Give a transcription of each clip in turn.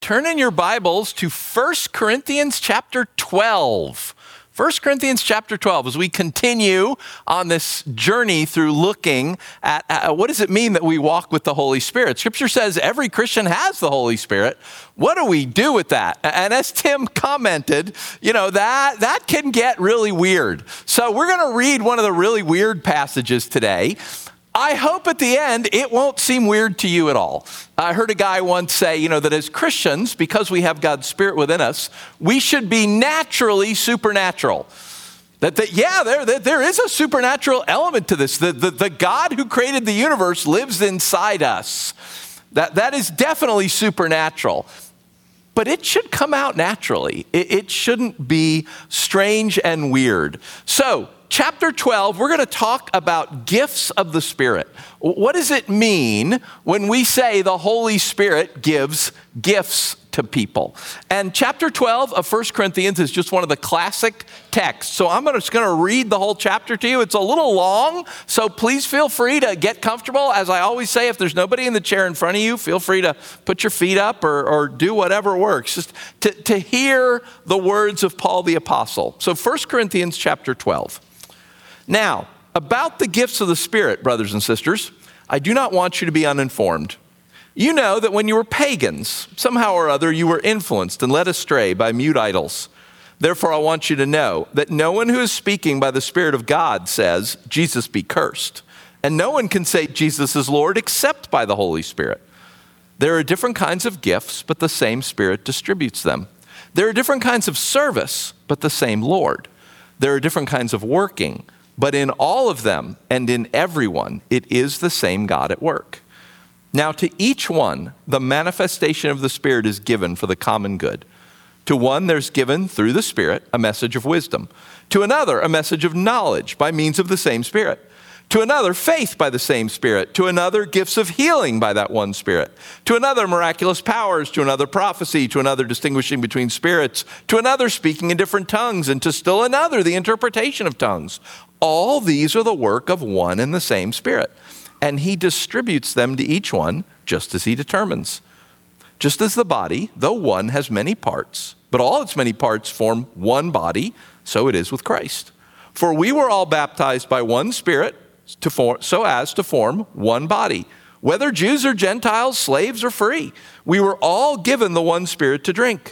turn in your Bibles to 1 Corinthians chapter 12. 1 Corinthians chapter 12, as we continue on this journey through looking at what does it mean that we walk with the Holy Spirit? Scripture says every Christian has the Holy Spirit. What do we do with that? And as Tim commented, that can get really weird. So we're going to read one of the really weird passages today. I hope at the end it won't seem weird to you at all. I heard a guy once say, that as Christians, because we have God's Spirit within us, we should be naturally supernatural. There is a supernatural element to this. The God who created the universe lives inside us. That is definitely supernatural. But it should come out naturally. It shouldn't be strange and weird. So, Chapter 12, we're going to talk about gifts of the Spirit. What does it mean when we say the Holy Spirit gives gifts to people? And chapter 12 of 1 Corinthians is just one of the classic texts. So I'm just going to read the whole chapter to you. It's a little long, so please feel free to get comfortable. As I always say, if there's nobody in the chair in front of you, feel free to put your feet up or do whatever works, just to hear the words of Paul the Apostle. So 1 Corinthians chapter 12. Now, about the gifts of the Spirit, brothers and sisters, I do not want you to be uninformed. You know that when you were pagans, somehow or other you were influenced and led astray by mute idols. Therefore, I want you to know that no one who is speaking by the Spirit of God says, Jesus be cursed. And no one can say Jesus is Lord except by the Holy Spirit. There are different kinds of gifts, but the same Spirit distributes them. There are different kinds of service, but the same Lord. There are different kinds of working, but in all of them and in everyone, it is the same God at work. Now to each one, the manifestation of the Spirit is given for the common good. To one, there's given through the Spirit a message of wisdom. To another, a message of knowledge by means of the same Spirit. To another, faith by the same Spirit. To another, gifts of healing by that one Spirit. To another, miraculous powers. To another, prophecy. To another, distinguishing between spirits. To another, speaking in different tongues. And to still another, the interpretation of tongues. All these are the work of one and the same Spirit. And he distributes them to each one just as he determines. Just as the body, though one, has many parts, but all its many parts form one body, so it is with Christ. For we were all baptized by one Spirit, so as to form one body, whether Jews or Gentiles, slaves or free. We were all given the one Spirit to drink.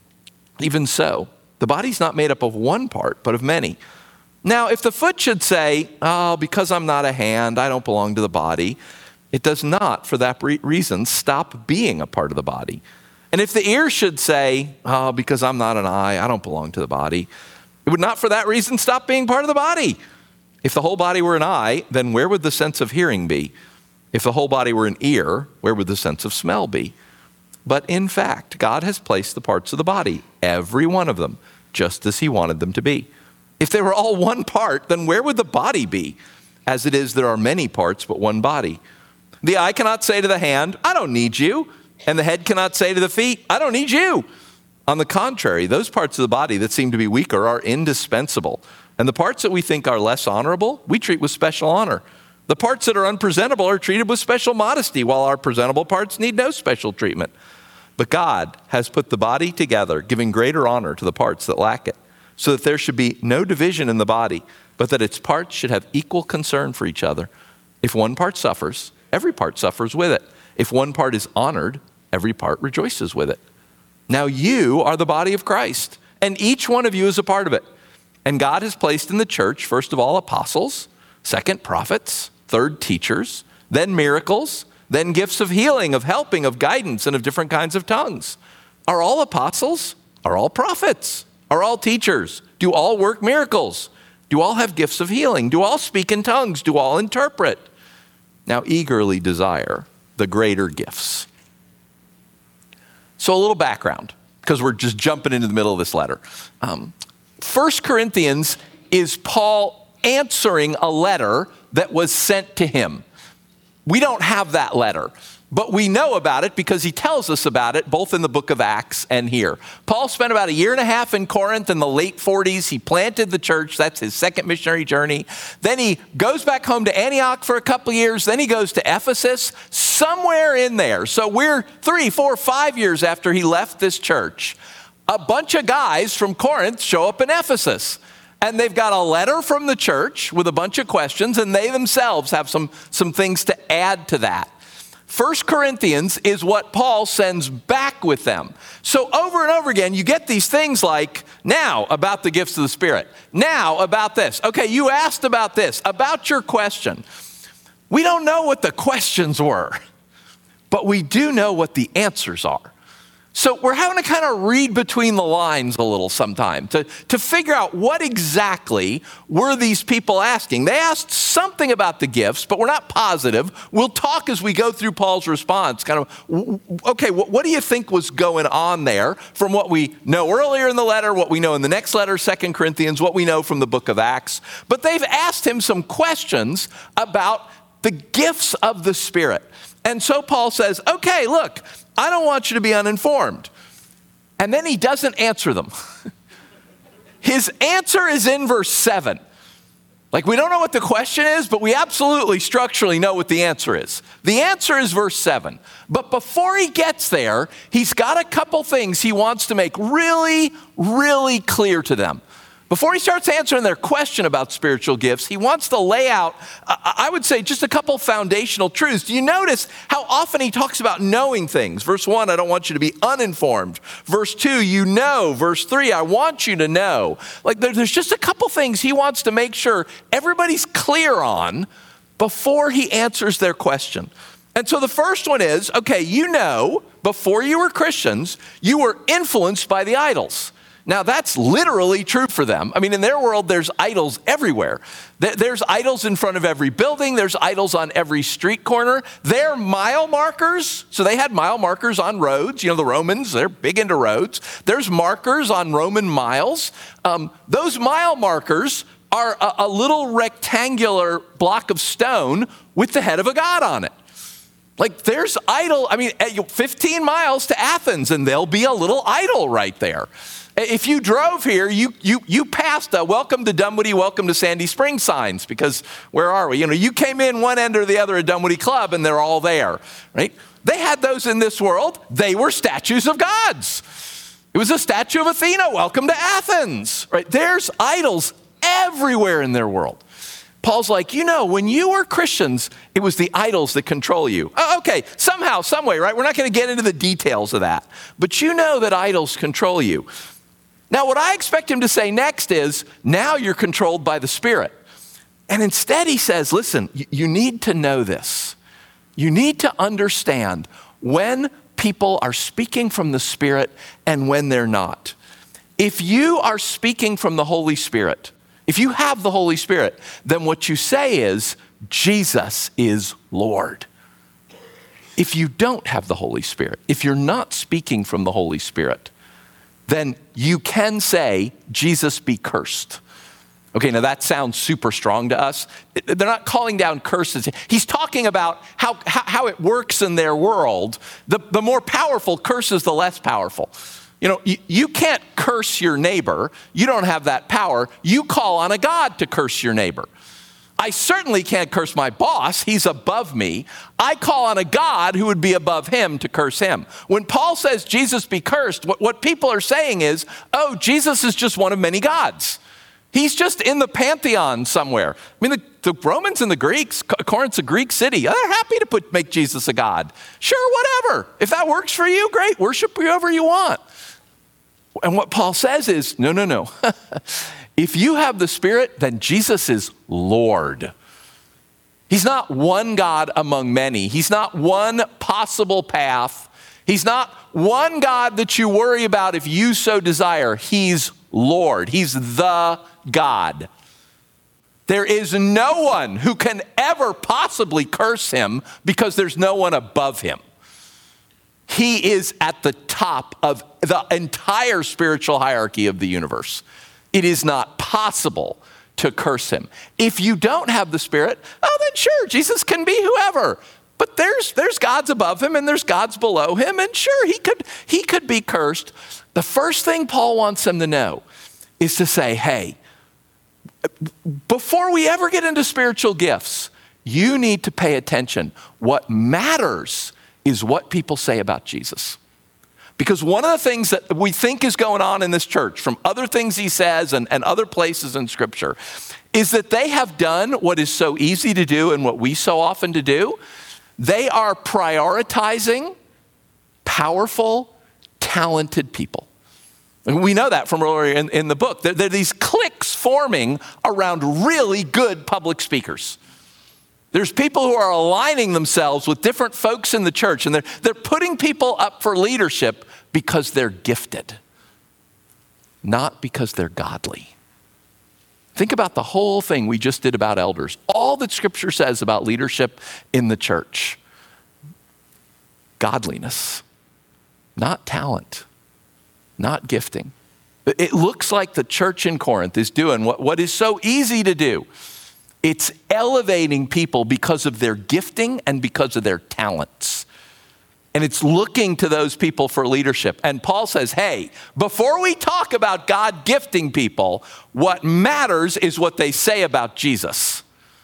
Even so, the body's not made up of one part, but of many. Now, if the foot should say, because I'm not a hand, I don't belong to the body, it does not, for that reason, stop being a part of the body. And if the ear should say, because I'm not an eye, I don't belong to the body, it would not for that reason stop being part of the body. If the whole body were an eye, then where would the sense of hearing be? If the whole body were an ear, where would the sense of smell be? But in fact, God has placed the parts of the body, every one of them, just as he wanted them to be. If they were all one part, then where would the body be? As it is, there are many parts, but one body. The eye cannot say to the hand, I don't need you. And the head cannot say to the feet, I don't need you. On the contrary, those parts of the body that seem to be weaker are indispensable. And the parts that we think are less honorable, we treat with special honor. The parts that are unpresentable are treated with special modesty, while our presentable parts need no special treatment. But God has put the body together, giving greater honor to the parts that lack it, so that there should be no division in the body, but that its parts should have equal concern for each other. If one part suffers, every part suffers with it. If one part is honored, every part rejoices with it. Now you are the body of Christ, and each one of you is a part of it. And God has placed in the church, first of all, apostles, second, prophets, third, teachers, then miracles, then gifts of healing, of helping, of guidance, and of different kinds of tongues. Are all apostles? Are all prophets? Are all teachers? Do all work miracles? Do all have gifts of healing? Do all speak in tongues? Do all interpret? Now eagerly desire the greater gifts. So a little background, because we're just jumping into the middle of this letter. 1 Corinthians is Paul answering a letter that was sent to him. We don't have that letter, but we know about it because he tells us about it both in the book of Acts and here. Paul spent about 1.5 years in Corinth in the late 40s. He planted the church. That's his second missionary journey. Then he goes back home to Antioch for a couple of years. Then he goes to Ephesus, somewhere in there. So we're 3, 4, 5 years after he left this church. A bunch of guys from Corinth show up in Ephesus. And they've got a letter from the church with a bunch of questions, and they themselves have some things to add to that. 1 Corinthians is what Paul sends back with them. So over and over again, you get these things like, now about the gifts of the Spirit. Now about this. Okay, you asked about this, about your question. We don't know what the questions were, but we do know what the answers are. So we're having to kind of read between the lines a little sometime to figure out what exactly were these people asking. They asked something about the gifts, but we're not positive. We'll talk as we go through Paul's response, kind of, okay, what do you think was going on there from what we know earlier in the letter, what we know in the next letter, 2 Corinthians, what we know from the book of Acts. But they've asked him some questions about the gifts of the Spirit. And so Paul says, okay, look, I don't want you to be uninformed. And then he doesn't answer them. His answer is in verse 7. Like, we don't know what the question is, but we absolutely structurally know what the answer is. The answer is verse 7. But before he gets there, he's got a couple things he wants to make really, really clear to them. Before he starts answering their question about spiritual gifts, he wants to lay out, I would say, just a couple foundational truths. Do you notice how often he talks about knowing things? Verse 1, I don't want you to be uninformed. Verse 2, you know. Verse 3, I want you to know. Like, there's just a couple things he wants to make sure everybody's clear on before he answers their question. And so the first one is, okay, you know, before you were Christians, you were influenced by the idols. Now, that's literally true for them. I mean, in their world, there's idols everywhere. There's idols in front of every building. There's idols on every street corner. They're mile markers. So they had mile markers on roads. You know, the Romans, they're big into roads. There's markers on Roman miles. Those mile markers are a little rectangular block of stone with the head of a god on it. Like, there's idol, 15 miles to Athens, and there'll be a little idol right there. If you drove here, you passed a welcome to Dunwoody, welcome to Sandy Springs signs, because where are we? You know, you came in one end or the other of Dunwoody Club and they're all there, right? They had those in this world. They were statues of gods. It was a statue of Athena, welcome to Athens, right? There's idols everywhere in their world. Paul's like, you know, when you were Christians, it was the idols that control you. Okay, somehow, some way, right? We're not going to get into the details of that. But you know that idols control you. Now, what I expect him to say next is, now you're controlled by the Spirit. And instead he says, listen, you need to know this. You need to understand when people are speaking from the Spirit and when they're not. If you are speaking from the Holy Spirit, if you have the Holy Spirit, then what you say is, Jesus is Lord. If you don't have the Holy Spirit, if you're not speaking from the Holy Spirit, then you can say, Jesus be cursed. Okay, now that sounds super strong to us. They're not calling down curses. He's talking about how it works in their world. The more powerful curses the less powerful. You know, you can't curse your neighbor. You don't have that power. You call on a God to curse your neighbor. I certainly can't curse my boss. He's above me. I call on a God who would be above him to curse him. When Paul says Jesus be cursed, what people are saying is, oh, Jesus is just one of many gods. He's just in the pantheon somewhere. I mean, the Romans and the Greeks, Corinth's a Greek city. They're happy to make Jesus a god. Sure, whatever. If that works for you, great. Worship whoever you want. And what Paul says is, no. If you have the Spirit, then Jesus is Lord. He's not one God among many. He's not one possible path. He's not one God that you worry about if you so desire. He's Lord. He's the God. There is no one who can ever possibly curse him because there's no one above him. He is at the top of the entire spiritual hierarchy of the universe. It is not possible to curse him. If you don't have the Spirit, oh, then sure, Jesus can be whoever. But there's gods above him and there's gods below him, and sure, he could be cursed. The first thing Paul wants them to know is to say, hey, before we ever get into spiritual gifts, you need to pay attention. What matters is what people say about Jesus. Because one of the things that we think is going on in this church, from other things he says and other places in Scripture, is that they have done what is so easy to do and what we so often to do. They are prioritizing powerful, talented people. And we know that from earlier in the book. There are these cliques forming around really good public speakers. There's people who are aligning themselves with different folks in the church, and they're putting people up for leadership because they're gifted, not because they're godly. Think about the whole thing we just did about elders. All that Scripture says about leadership in the church. Godliness, not talent, not gifting. It looks like the church in Corinth is doing what is so easy to do. It's elevating people because of their gifting and because of their talents. And it's looking to those people for leadership. And Paul says, hey, before we talk about God gifting people, what matters is what they say about Jesus.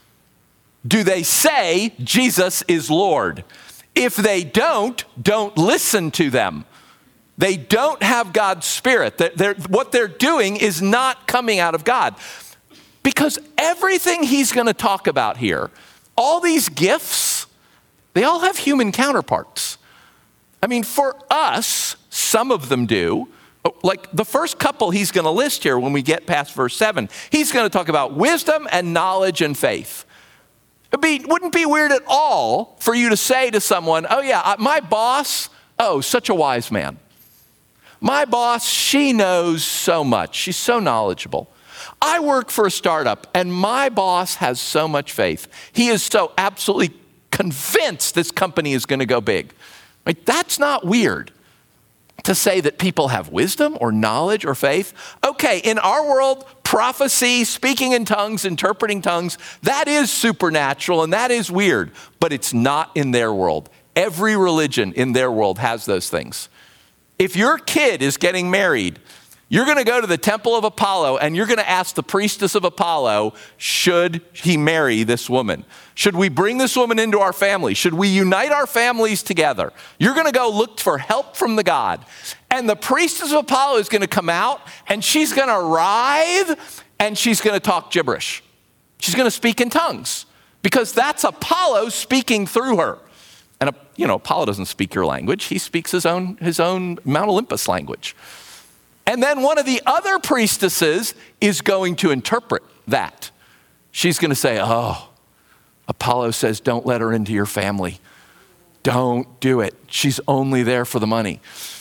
Do they say Jesus is Lord? If they don't listen to them. They don't have God's Spirit. What they're doing is not coming out of God. Because everything he's going to talk about here, all these gifts, they all have human counterparts. I mean, for us, some of them do. Like the first couple he's going to list here when we get past verse 7, he's going to talk about wisdom and knowledge and faith. It wouldn't be weird at all for you to say to someone, oh yeah, my boss, such a wise man. My boss, she knows so much. She's so knowledgeable. I work for a startup and my boss has so much faith. He is so absolutely convinced this company is going to go big. Right? That's not weird to say that people have wisdom or knowledge or faith. Okay, in our world, prophecy, speaking in tongues, interpreting tongues, that is supernatural and that is weird, but it's not in their world. Every religion in their world has those things. If your kid is getting married, you're going to go to the temple of Apollo and you're going to ask the priestess of Apollo, should he marry this woman? Should we bring this woman into our family? Should we unite our families together? You're going to go look for help from the god. And the priestess of Apollo is going to come out and she's going to writhe and she's going to talk gibberish. She's going to speak in tongues because that's Apollo speaking through her. And Apollo doesn't speak your language. He speaks his own Mount Olympus language. And then one of the other priestesses is going to interpret that. She's going to say, Apollo says, don't let her into your family. Don't do it. She's only there for the money.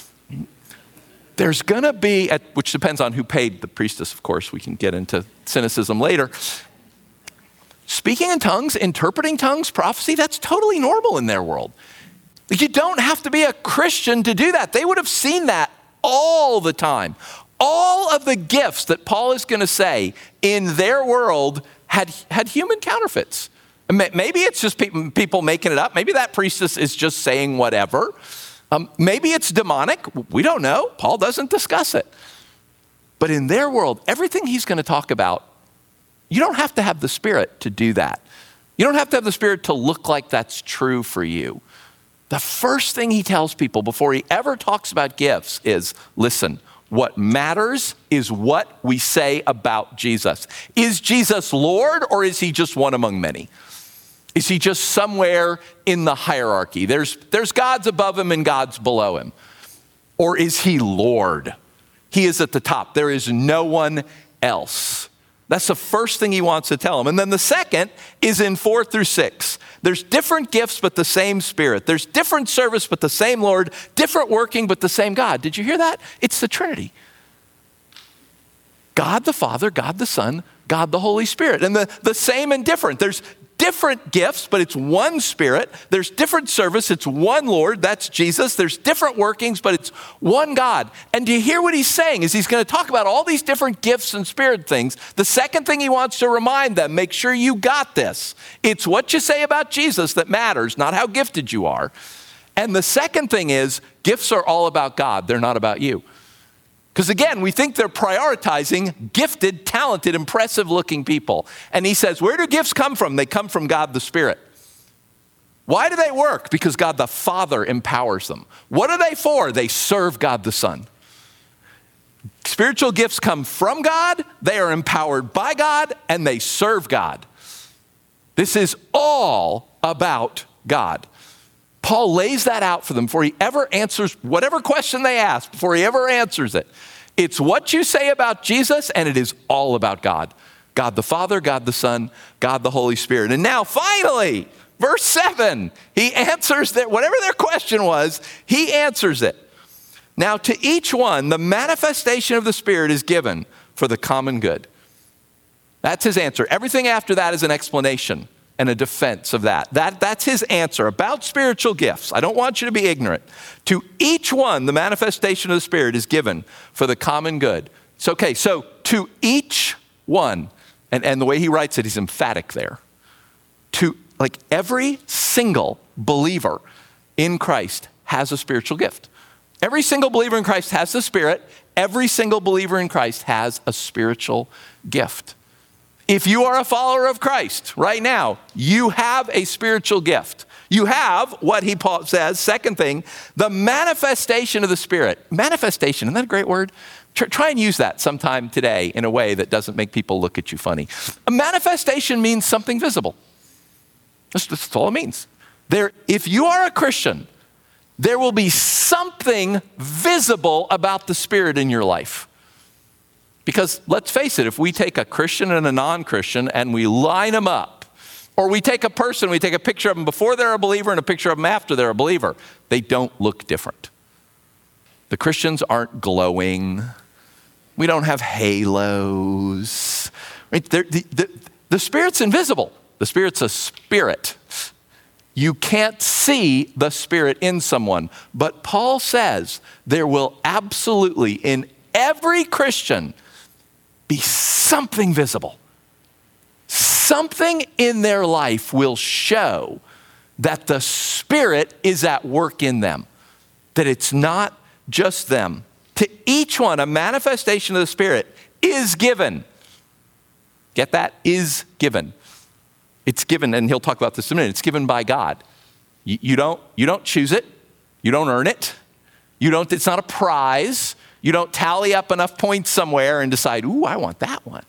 There's going to be, which depends on who paid the priestess, of course. We can get into cynicism later. Speaking in tongues, interpreting tongues, prophecy, that's totally normal in their world. You don't have to be a Christian to do that. They would have seen that all the time. All of the gifts that Paul is going to say in their world had human counterfeits. Maybe it's just people making it up. Maybe that priestess is just saying whatever. Maybe it's demonic. We don't know. Paul doesn't discuss it. But in their world, everything he's going to talk about, you don't have to have the Spirit to do that. You don't have to have the Spirit to look like that's true for you. The first thing he tells people before he ever talks about gifts is, listen, what matters is what we say about Jesus. Is Jesus Lord or is he just one among many? Is he just somewhere in the hierarchy? There's gods above him and gods below him. Or is he Lord? He is at the top. There is no one else. That's the first thing he wants to tell them. And then the second is in 4 through 6. There's different gifts, but the same Spirit. There's different service, but the same Lord. Different working, but the same God. Did you hear that? It's the Trinity. God the Father, God the Son, God the Holy Spirit. And the same and different. There's different gifts, but it's one Spirit. There's different service. It's one Lord. That's Jesus. There's different workings, but it's one God. And do you hear what he's saying? Is he's going to talk about all these different gifts and Spirit things. The second thing he wants to remind them, make sure you got this. It's what you say about Jesus that matters, not how gifted you are. And the second thing is, gifts are all about God. They're not about you. Because again, we think they're prioritizing gifted, talented, impressive-looking people. And he says, where do gifts come from? They come from God the Spirit. Why do they work? Because God the Father empowers them. What are they for? They serve God the Son. Spiritual gifts come from God, they are empowered by God, and they serve God. This is all about God. Paul lays that out for them before he ever answers whatever question they ask, before he ever answers it. It's what you say about Jesus, and it is all about God. God the Father, God the Son, God the Holy Spirit. And now finally, verse 7, he answers that whatever their question was, he answers it. Now to each one, the manifestation of the Spirit is given for the common good. That's his answer. Everything after that is an explanation and a defense of that. That's his answer about spiritual gifts. I don't want you to be ignorant. To each one, the manifestation of the Spirit is given for the common good. It's okay, so to each one, and the way he writes it, he's emphatic there. To like every single believer in Christ has a spiritual gift. Every single believer in Christ has the Spirit. Every single believer in Christ has a spiritual gift. If you are a follower of Christ right now, you have a spiritual gift. You have what Paul says, second thing, the manifestation of the Spirit. Manifestation, isn't that a great word? Try and use that sometime today in a way that doesn't make people look at you funny. A manifestation means something visible. That's all it means. If you are a Christian, there will be something visible about the Spirit in your life. Because let's face it, if we take a Christian and a non-Christian and we line them up, or we take a person, we take a picture of them before they're a believer and a picture of them after they're a believer, they don't look different. The Christians aren't glowing. We don't have halos. Right? The Spirit's invisible. The Spirit's a spirit. You can't see the Spirit in someone. But Paul says there will absolutely, in every Christian, be something visible. Something in their life will show that the Spirit is at work in them, that it's not just them. To each one, a manifestation of the Spirit is given. Get that? Is given. It's given, and he'll talk about this in a minute. It's given by God. You don't choose it. You don't earn it. It's not a prize. You don't tally up enough points somewhere and decide, ooh, I want that one.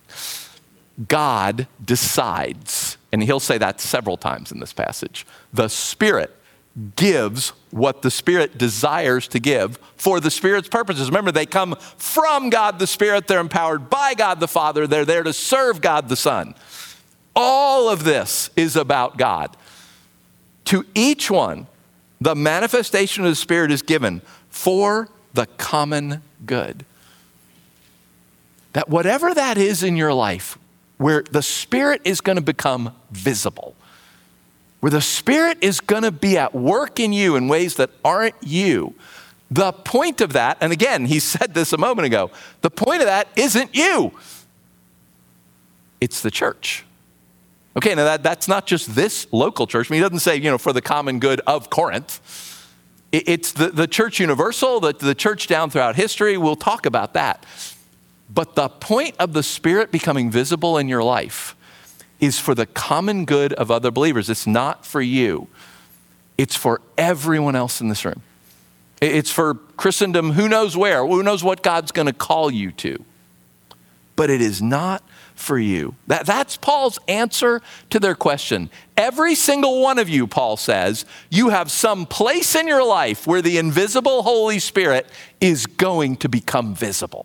God decides, and he'll say that several times in this passage. The Spirit gives what the Spirit desires to give for the Spirit's purposes. Remember, they come from God the Spirit. They're empowered by God the Father. They're there to serve God the Son. All of this is about God. To each one, the manifestation of the Spirit is given for the common good. That whatever that is in your life, where the Spirit is going to become visible, where the Spirit is going to be at work in you in ways that aren't you, the point of that, and again, he said this a moment ago, the point of that isn't you. It's the church. Okay, now that's not just this local church. I mean, he doesn't say, for the common good of Corinth. It's the church universal, the church down throughout history. We'll talk about that. But the point of the Spirit becoming visible in your life is for the common good of other believers. It's not for you. It's for everyone else in this room. It's for Christendom, who knows where, who knows what God's going to call you to. But it is not for you. That's Paul's answer to their question. Every single one of you, Paul says, you have some place in your life where the invisible Holy Spirit is going to become visible.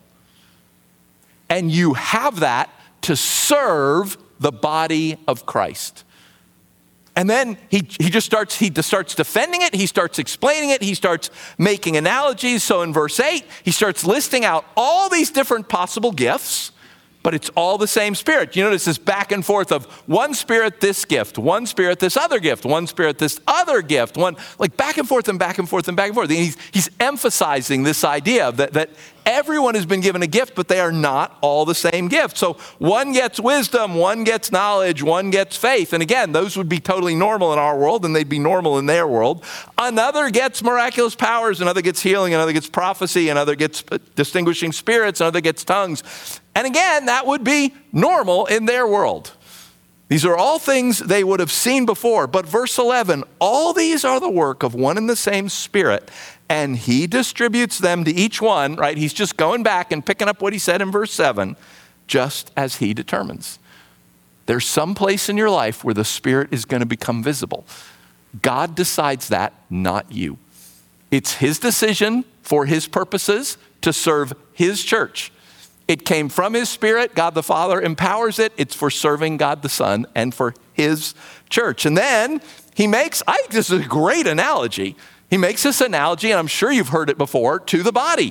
And you have that to serve the body of Christ. And then he just starts defending it. He starts explaining it. He starts making analogies. So in verse 8, he starts listing out all these different possible gifts. but it's all the same Spirit. You notice this back and forth of one Spirit, this gift, one Spirit, this other gift, one Spirit, this other gift, one, like back and forth and back and forth and back and forth. And he's emphasizing this idea that everyone has been given a gift, but they are not all the same gift. So one gets wisdom, one gets knowledge, one gets faith. And again, those would be totally normal in our world, and they'd be normal in their world. Another gets miraculous powers, another gets healing, another gets prophecy, another gets distinguishing spirits, another gets tongues. And again, that would be normal in their world. These are all things they would have seen before. But verse 11, all these are the work of one and the same Spirit, and he distributes them to each one, right? He's just going back and picking up what he said in verse 7, just as he determines. There's some place in your life where the Spirit is going to become visible. God decides that, not you. It's his decision for his purposes to serve his church. It came from his Spirit. God the Father empowers it. It's for serving God the Son and for his church. And then he makes, I think this is a great analogy. He makes this analogy, and I'm sure you've heard it before, to the body.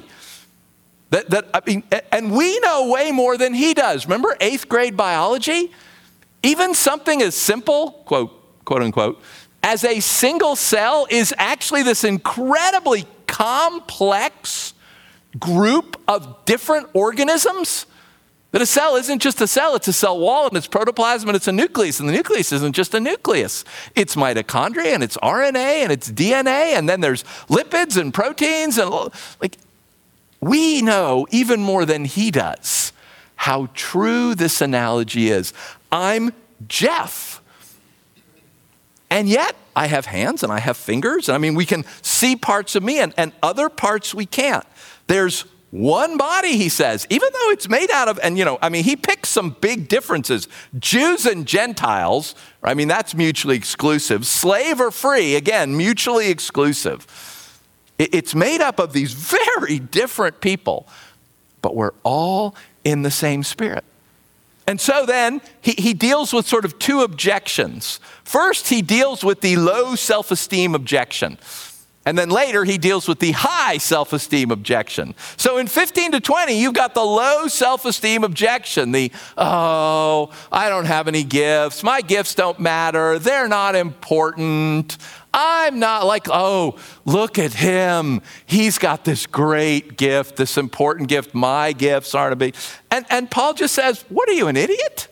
And we know way more than he does. Remember 8th grade biology? Even something as simple, quote unquote, as a single cell is actually this incredibly complex group of different organisms. That a cell isn't just a cell, it's a cell wall, and it's protoplasm, and it's a nucleus. And the nucleus isn't just a nucleus. It's mitochondria, and it's RNA, and it's DNA, and then there's lipids and proteins. And like, we know even more than he does how true this analogy is. I'm Jeff. And yet I have hands and I have fingers. And I mean, we can see parts of me and other parts we can't. There's one body, he says, even though it's made out of, and he picks some big differences. Jews and Gentiles, I mean, that's mutually exclusive. Slave or free, again, mutually exclusive. It's made up of these very different people, but we're all in the same Spirit. And so then he deals with sort of two objections. First, he deals with the low self-esteem objection. And then later, he deals with the high self-esteem objection. So in 15 to 20, you've got the low self-esteem objection. I don't have any gifts. My gifts don't matter. They're not important. I'm not like, oh, look at him. He's got this great gift, this important gift. My gifts aren't a big. And Paul just says, what are you, an idiot?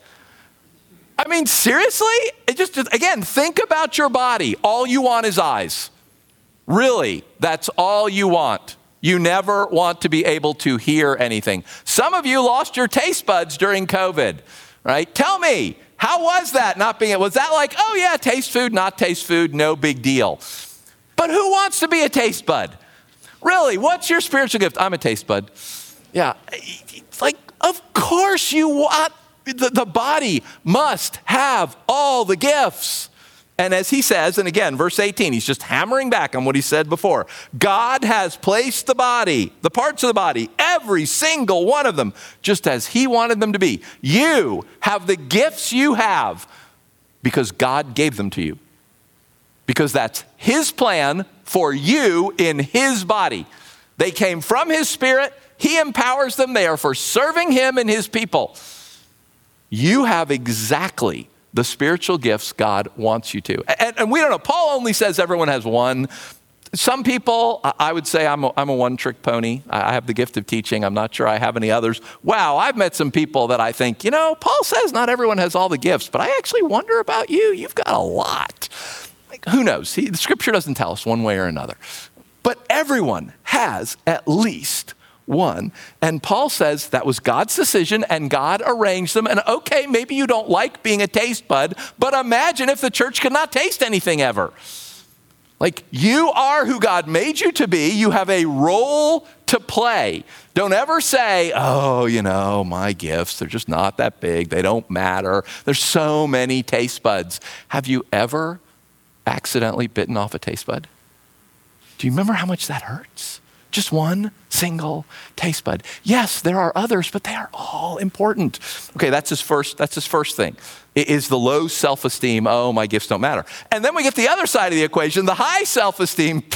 I mean, seriously? Again, think about your body. All you want is eyes. Really, that's all you want. You never want to be able to hear anything. Some of you lost your taste buds during COVID, right? Tell me, how was that not being, was that like, oh yeah, taste food, not taste food, no big deal. But who wants to be a taste bud? Really, what's your spiritual gift? I'm a taste bud. Yeah, like, of course you want, the body must have all the gifts. And as he says, and again, verse 18, he's just hammering back on what he said before. God has placed the body, the parts of the body, every single one of them, just as he wanted them to be. You have the gifts you have because God gave them to you. Because that's his plan for you in his body. They came from his Spirit. He empowers them. They are for serving him and his people. You have exactly the spiritual gifts God wants you to. And we don't know. Paul only says everyone has one. Some people, I would say I'm a one-trick pony. I have the gift of teaching. I'm not sure I have any others. Wow, I've met some people that I think, Paul says not everyone has all the gifts, but I actually wonder about you. You've got a lot. Like, who knows? The scripture doesn't tell us one way or another. But everyone has at least one. And Paul says that was God's decision and God arranged them. And okay, maybe you don't like being a taste bud, but imagine if the church could not taste anything ever. Like, you are who God made you to be. You have a role to play. Don't ever say, oh, my gifts, they're just not that big. They don't matter. There's so many taste buds. Have you ever accidentally bitten off a taste bud? Do you remember how much that hurts? Just one single taste bud. Yes, there are others, but they are all important. Okay, that's his first thing. It is the low self-esteem. Oh, my gifts don't matter. And then we get the other side of the equation, the high self-esteem.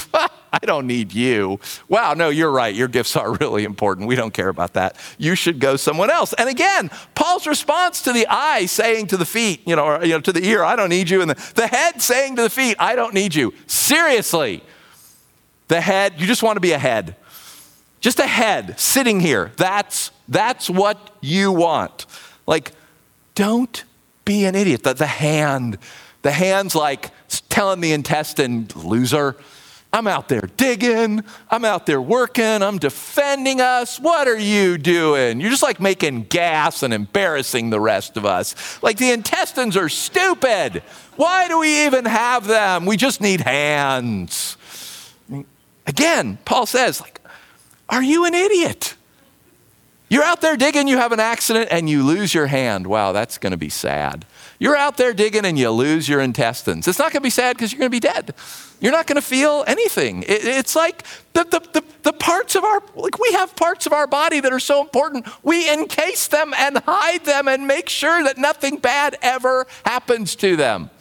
I don't need you. Wow, no, you're right. Your gifts are really important. We don't care about that. You should go someone else. And again, Paul's response to the eye saying to the feet, or to the ear, I don't need you. And the head saying to the feet, I don't need you. Seriously, the head, you just want to be a head. Just a head sitting here. That's what you want. Like, don't be an idiot. The hand's like telling the intestine, loser, I'm out there digging, I'm out there working, I'm defending us. What are you doing? You're just like making gas and embarrassing the rest of us. Like the intestines are stupid. Why do we even have them? We just need hands. Again, Paul says, like, are you an idiot? You're out there digging, you have an accident, and you lose your hand. Wow, that's going to be sad. You're out there digging and you lose your intestines. It's not going to be sad because you're going to be dead. You're not going to feel anything. It's like the parts of we have parts of our body that are so important. We encase them and hide them and make sure that nothing bad ever happens to them.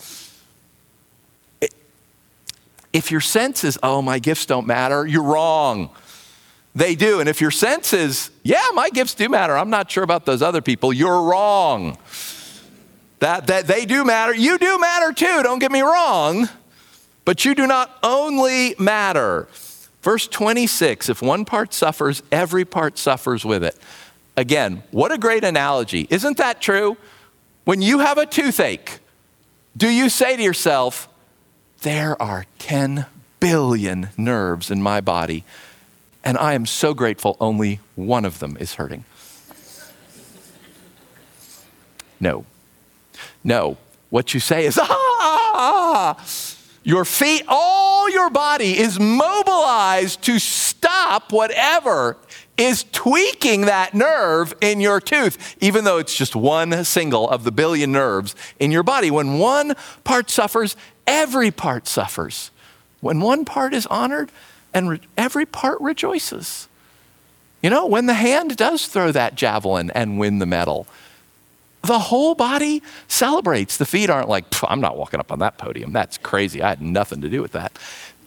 If your sense is, oh, my gifts don't matter, you're wrong. They do. And if your sense is, yeah, my gifts do matter, I'm not sure about those other people, you're wrong. That they do matter. You do matter too, don't get me wrong. But you do not only matter. Verse 26, if one part suffers, every part suffers with it. Again, what a great analogy. Isn't that true? When you have a toothache, do you say to yourself, there are 10 billion nerves in my body, and I am so grateful only one of them is hurting? No, what you say is, your feet, all your body is mobilized to stop whatever is tweaking that nerve in your tooth, even though it's just one single of the billion nerves in your body. When one part suffers, every part suffers. When one part is honored, and every part rejoices. When the hand does throw that javelin and win the medal, the whole body celebrates. The feet aren't like, I'm not walking up on that podium. That's crazy. I had nothing to do with that.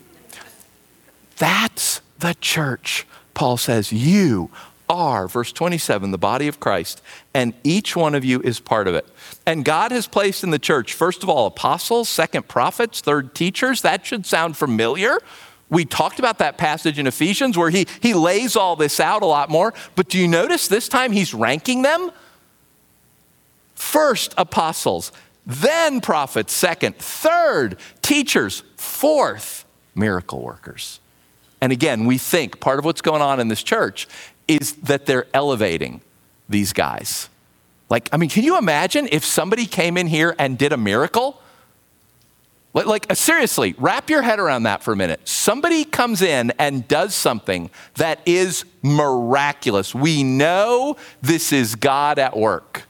That's the church. Paul says, you are, verse 27, the body of Christ, and each one of you is part of it. And God has placed in the church, first of all, apostles, second, prophets, third, teachers. That should sound familiar. We talked about that passage in Ephesians where he lays all this out a lot more. But do you notice this time he's ranking them? First, apostles, then prophets, second, third, teachers, fourth, miracle workers. And again, we think part of what's going on in this church is that they're elevating these guys. Can you imagine if somebody came in here and did a miracle? Seriously, wrap your head around that for a minute. Somebody comes in and does something that is miraculous. We know this is God at work.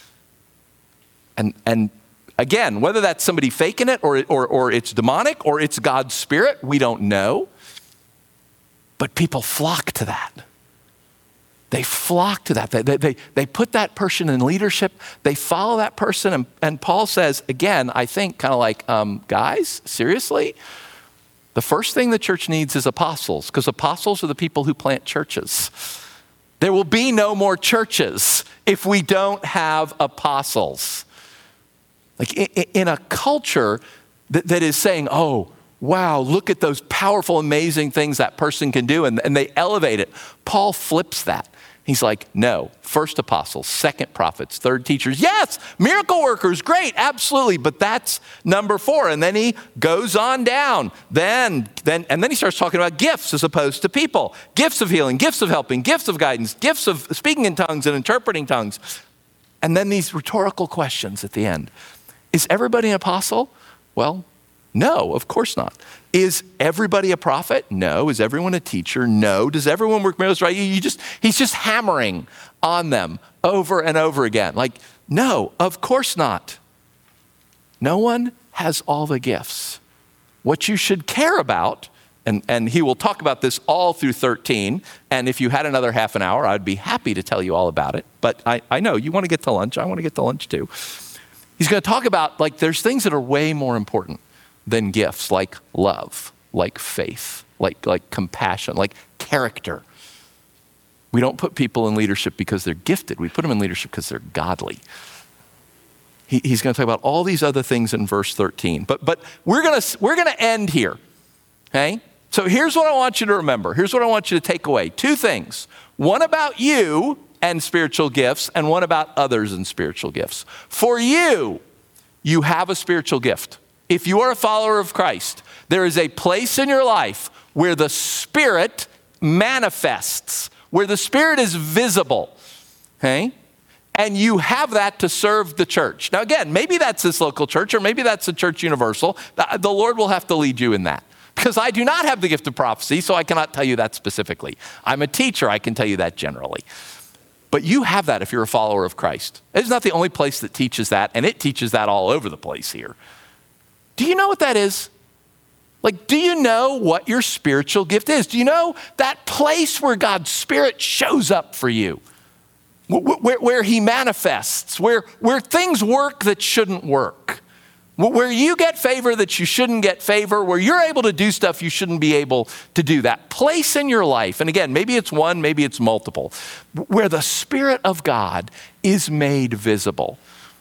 And again, whether that's somebody faking it or it's demonic or it's God's spirit, we don't know. But people flock to that. They flock to that. They put that person in leadership. They follow that person. And Paul says, again, I think kind of like, guys, seriously? The first thing the church needs is apostles, because apostles are the people who plant churches. There will be no more churches if we don't have apostles. In a culture that is saying, oh, wow, look at those powerful, amazing things that person can do, and they elevate it. Paul flips that. He's like, no, first apostles, second prophets, third teachers. Yes, miracle workers, great, absolutely, but that's number 4. And then he goes on down. Then he starts talking about gifts as opposed to people. Gifts of healing, gifts of helping, gifts of guidance, gifts of speaking in tongues and interpreting tongues. And then these rhetorical questions at the end. Is everybody an apostle? Well, no, of course not. Is everybody a prophet? No. Is everyone a teacher? No. Does everyone work miracles? Right? He's just hammering on them over and over again. No, of course not. No one has all the gifts. What you should care about, and he will talk about this all through 13, and if you had another half an hour, I'd be happy to tell you all about it. But I know you want to get to lunch. I want to get to lunch too. He's going to talk about, there's things that are way more important than gifts, like love. like faith, like compassion, like character. We don't put people in leadership because they're gifted. We put them in leadership because they're godly. He's going to talk about all these other things in verse 13. But we're going to end here, okay? So here's what I want you to remember. Here's what I want you to take away. Two things. One about you and spiritual gifts, and one about others and spiritual gifts. For you, you have a spiritual gift. If you are a follower of Christ, there is a place in your life where the Spirit manifests, where the Spirit is visible, okay? And you have that to serve the church. Now again, maybe that's this local church, or maybe that's the Church Universal. The Lord will have to lead you in that. Because I do not have the gift of prophecy, so I cannot tell you that specifically. I'm a teacher, I can tell you that generally. But you have that if you're a follower of Christ. It's not the only place that teaches that, and it teaches that all over the place here. Do you know what that is? Like, do you know what your spiritual gift is? Do you know that place where God's Spirit shows up for you? Where he manifests, where things work that shouldn't work, where you get favor that you shouldn't get favor, where you're able to do stuff you shouldn't be able to do. That place in your life, and again, maybe it's one, maybe it's multiple, where the Spirit of God is made visible.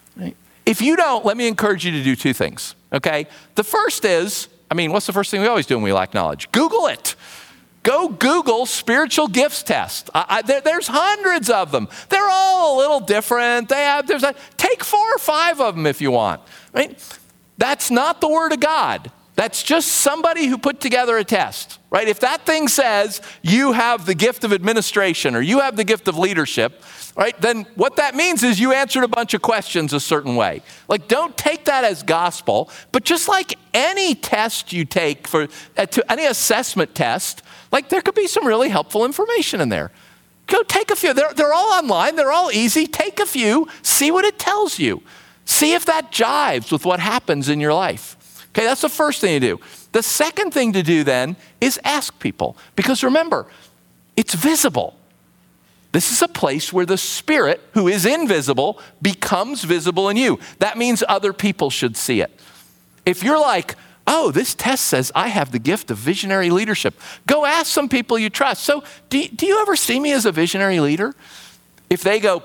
If you don't, let me encourage you to do two things, okay? The first is, what's the first thing we always do when we lack knowledge? Google it. Go Google spiritual gifts test. There's hundreds of them. They're all a little different. Take 4 or 5 of them if you want. Right? That's not the Word of God. That's just somebody who put together a test. Right? If that thing says you have the gift of administration or you have the gift of leadership, right? Then what that means is you answered a bunch of questions a certain way. Like, don't take that as gospel. But just like any test you take to any assessment test, like there could be some really helpful information in there. Go take a few. They're all online. They're all easy. Take a few. See what it tells you. See if that jives with what happens in your life. Okay, that's the first thing to do. The second thing to do then is ask people. Because remember, it's visible. This is a place where the Spirit, who is invisible, becomes visible in you. That means other people should see it. If you're like, oh, this test says I have the gift of visionary leadership, go ask some people you trust. So do you ever see me as a visionary leader? If they go,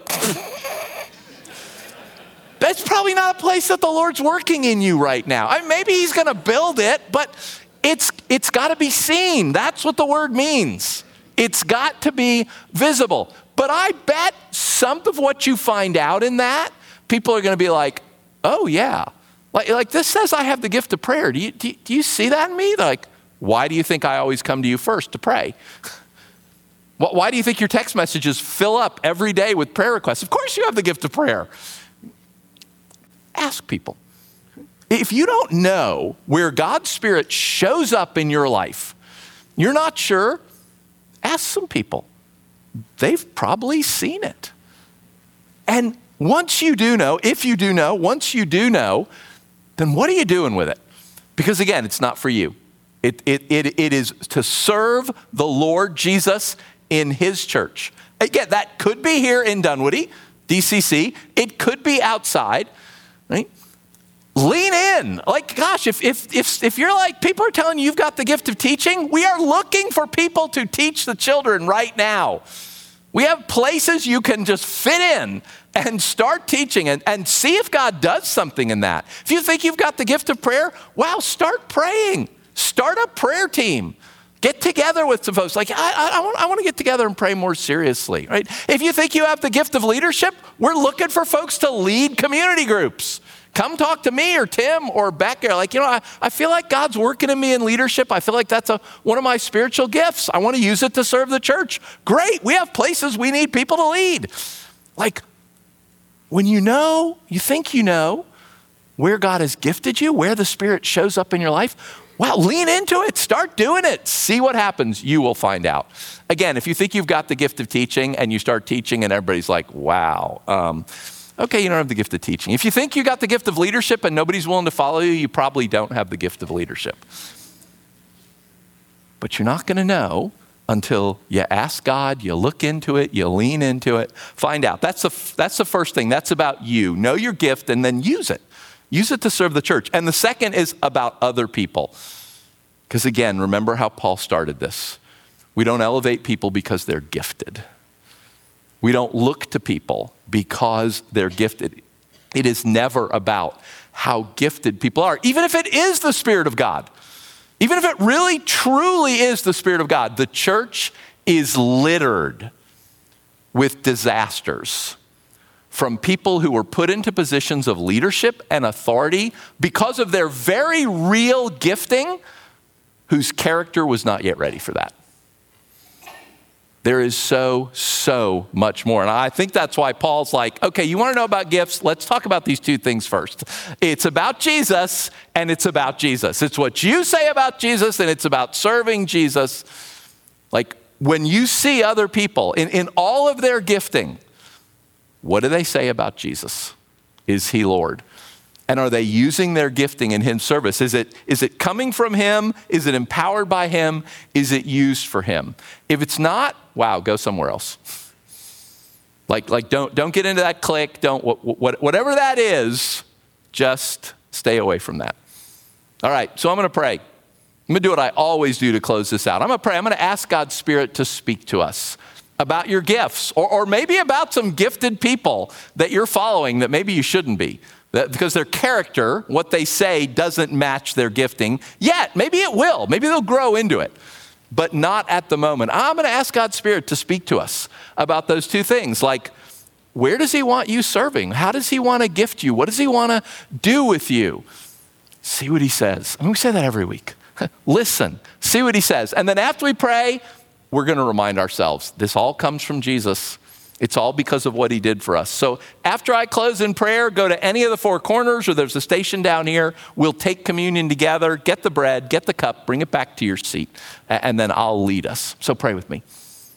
that's probably not a place that the Lord's working in you right now. Maybe he's going to build it, but it's got to be seen. That's what the word means. It's got to be visible. But I bet some of what you find out in that, people are going to be like, oh yeah. Like this says I have the gift of prayer. Do you see that in me? They're like, why do you think I always come to you first to pray? Why do you think your text messages fill up every day with prayer requests? Of course you have the gift of prayer. Ask people. If you don't know where God's Spirit shows up in your life, you're not sure, ask some people. They've probably seen it. And once you do know, then what are you doing with it? Because again, it's not for you. It is to serve the Lord Jesus in his church. Again, that could be here in Dunwoody, DCC. It could be outside, right? Lean in. Like, gosh, if you're like, people are telling you you've got the gift of teaching, we are looking for people to teach the children right now. We have places you can just fit in and start teaching and see if God does something in that. If you think you've got the gift of prayer, wow, start praying. Start a prayer team. Get together with some folks. Like, I want to get together and pray more seriously, right? If you think you have the gift of leadership, we're looking for folks to lead community groups. Come talk to me or Tim or Beck. Like, I feel like God's working in me in leadership. I feel like that's one of my spiritual gifts. I want to use it to serve the church. Great. We have places we need people to lead. Like, when you think you know where God has gifted you, where the Spirit shows up in your life, wow, lean into it. Start doing it. See what happens. You will find out. Again, if you think you've got the gift of teaching and you start teaching and everybody's like, wow, okay, you don't have the gift of teaching. If you think you got the gift of leadership and nobody's willing to follow you, you probably don't have the gift of leadership. But you're not going to know until you ask God, you look into it, you lean into it, find out. That's the first thing. That's about you. Know your gift and then use it. Use it to serve the church. And the second is about other people. Because again, remember how Paul started this. We don't elevate people because they're gifted. We don't look to people because they're gifted. It is never about how gifted people are, even if it is the Spirit of God. Even if it really, truly is the Spirit of God, the church is littered with disasters from people who were put into positions of leadership and authority because of their very real gifting, whose character was not yet ready for that. There is so much more. And I think that's why Paul's like, okay, you want to know about gifts? Let's talk about these two things first. It's about Jesus and it's about Jesus. It's what you say about Jesus and it's about serving Jesus. Like when you see other people in all of their gifting, what do they say about Jesus? Is he Lord? And are they using their gifting in his service? Is it coming from him? Is it empowered by him? Is it used for him? If it's not, wow, go somewhere else. Like don't get into that clique. Whatever that is, just stay away from that. All right, so I'm going to pray. I'm going to do what I always do to close this out. I'm going to pray. I'm going to ask God's Spirit to speak to us about your gifts or maybe about some gifted people that you're following that maybe you shouldn't be. Because their character, what they say, doesn't match their gifting yet. Maybe it will. Maybe they'll grow into it, but not at the moment. I'm going to ask God's Spirit to speak to us about those two things. Like, where does he want you serving? How does he want to gift you? What does he want to do with you? See what he says. I mean, we say that every week. Listen, see what he says. And then after we pray, we're going to remind ourselves, this all comes from Jesus. It's all because of what he did for us. So after I close in prayer, go to any of the four corners or there's a station down here. We'll take communion together, get the bread, get the cup, bring it back to your seat, and then I'll lead us. So pray with me.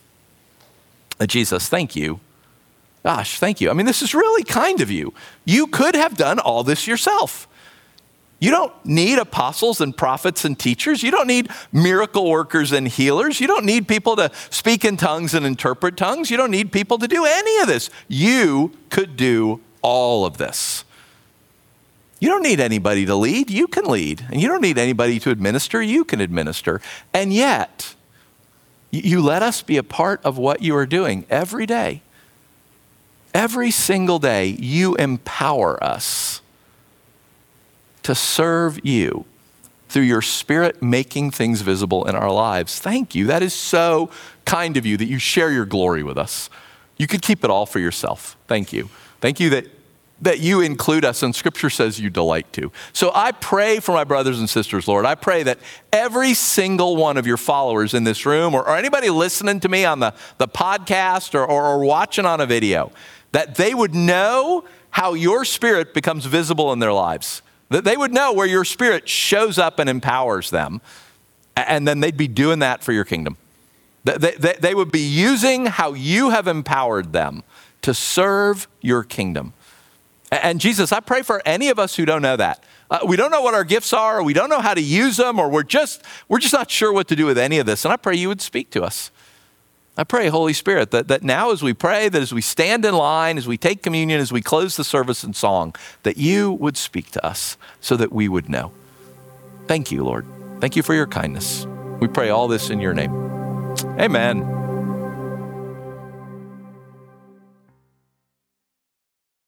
Jesus, thank you. Gosh, thank you. I mean, this is really kind of you. You could have done all this yourself. You don't need apostles and prophets and teachers. You don't need miracle workers and healers. You don't need people to speak in tongues and interpret tongues. You don't need people to do any of this. You could do all of this. You don't need anybody to lead. You can lead. And you don't need anybody to administer. You can administer. And yet, you let us be a part of what you are doing every day. Every single day, you empower us to serve you through your Spirit making things visible in our lives. Thank you. That is so kind of you that you share your glory with us. You could keep it all for yourself. Thank you. Thank you that you include us, and Scripture says you delight to. So I pray for my brothers and sisters, Lord. I pray that every single one of your followers in this room or anybody listening to me on the podcast or watching on a video, that they would know how your Spirit becomes visible in their lives. That they would know where your Spirit shows up and empowers them, and then they'd be doing that for your kingdom. They would be using how you have empowered them to serve your kingdom. And Jesus, I pray for any of us who don't know that. We don't know what our gifts are, or we don't know how to use them, or we're just not sure what to do with any of this. And I pray you would speak to us. I pray, Holy Spirit, that now as we pray, that as we stand in line, as we take communion, as we close the service in song, that you would speak to us so that we would know. Thank you, Lord. Thank you for your kindness. We pray all this in your name. Amen.